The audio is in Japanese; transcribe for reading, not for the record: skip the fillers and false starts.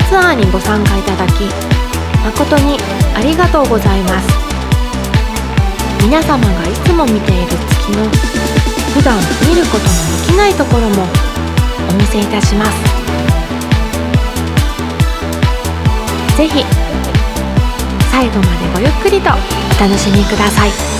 ツアーにご参加いただき誠にありがとうございます。皆様がいつも見ている月の普段見ることのできないところもお見せいたします。ぜひ最後までごゆっくりとお楽しみください。